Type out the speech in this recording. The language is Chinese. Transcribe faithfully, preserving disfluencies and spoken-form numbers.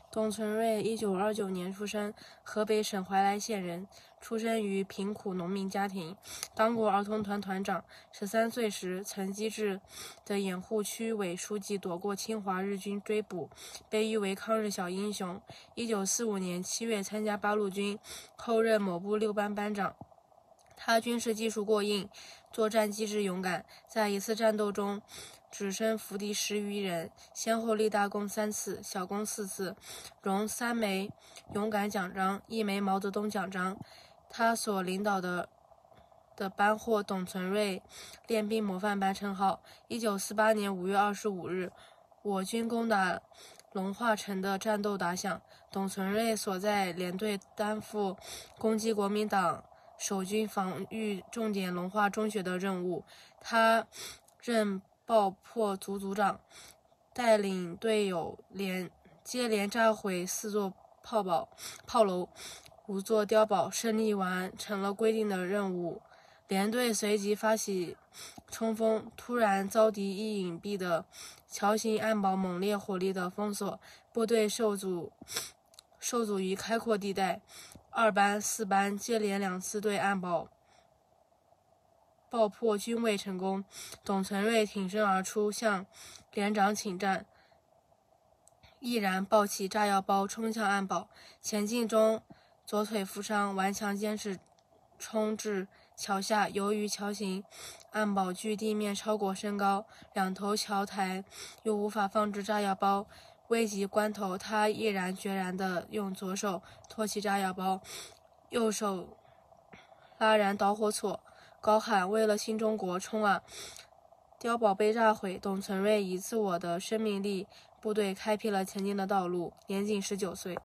董存瑞一九二九年出生，河北省怀来县人，出生于贫苦农民家庭，当过儿童团团长。十三岁时，曾机智的掩护区委书记躲过侵华日军追捕，被誉为抗日小英雄。一九四五年七月参加八路军，后任某部六班班长。他军事技术过硬，作战机智勇敢，在一次战斗中只身伏敌十余人，先后立大功三次，小功四次，荣三枚勇敢奖章，一枚毛泽东奖章。他所领导的的班获董存瑞练兵模范班称号。一九四八年五月二十五日，我军攻打龙化城的战斗打响，董存瑞所在连队担负攻击国民党守军防御重点龙化中学的任务，他任爆破组组长，带领队友连接连炸毁四座炮堡炮楼、五座碉堡，胜利完成了规定的任务。连队随即发起冲锋，突然遭敌一隐蔽的桥形暗堡猛烈火力的封锁，部队受阻受阻于开阔地带。二班、四班接连两次对暗堡爆破均未成功，董存瑞挺身而出，向连长请战，毅然抱起炸药包冲向暗堡，前进中左腿负伤，顽强坚持冲至桥下。由于桥形暗堡距地面超过身高，两头桥台又无法放置炸药包，危急关头，他毅然决然地用左手托起炸药包，右手拉燃导火索，高喊为了新中国冲啊！碉堡被炸毁，董存瑞以自我的生命力，部队开辟了前进的道路。年仅十九岁。